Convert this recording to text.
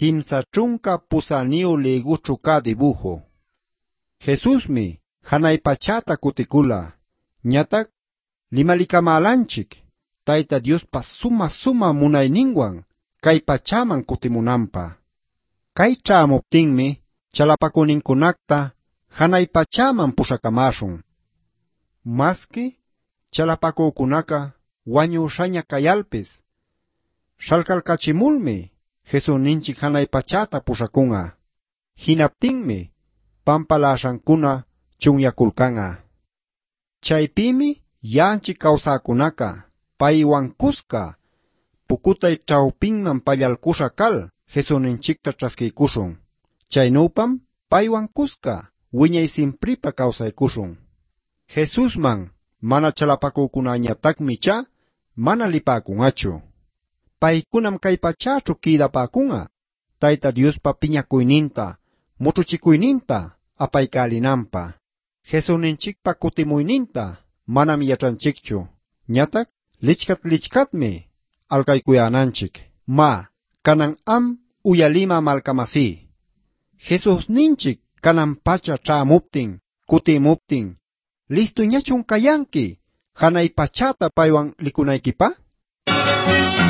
kimsa trunka pusaniu liguchu ka dibujo. Jesusmi hanay pachata kutikula. Ñatak limalikamalanchik Tayta Diospa suma munayninwan kay pachaman kutimunanpa. Kay ch'amuptinmi chalapakuninkunakta hanay pachaman pushakamashun. Maski chalapakukunaka wañushaña kayalpis shalkalkachimulmi Jesusninchik hanay pachata pushakunga. Hinaptinmi pampalashankuna chunyakulkanga. Chaypimi yanchik kawsakunaka paywan kuska pukutay chawpinman pallalkusha kal Jesusninchikta traskikushun. Chaynupam paywan kuska wiñay simpripa kawsaykushun. Jesusman mana chalapakukunañatakmi cha mana lipakungachu. Paykunam kay pachachu kidapakunga Tayta Diospa piñakuyninta, muchuchikuyninta apaykalinanpa. Jesusninchikpa kutimuyninta manam yachanchikchu. Ñatak lichkatmi alkaykuyananchik. Ma, kanan am uyalima malkamasi. Jesusninchik kanan pacha ch'amuptin, kutimuptin, listuñachun kayanki hanay pachata paywan likunaykipa?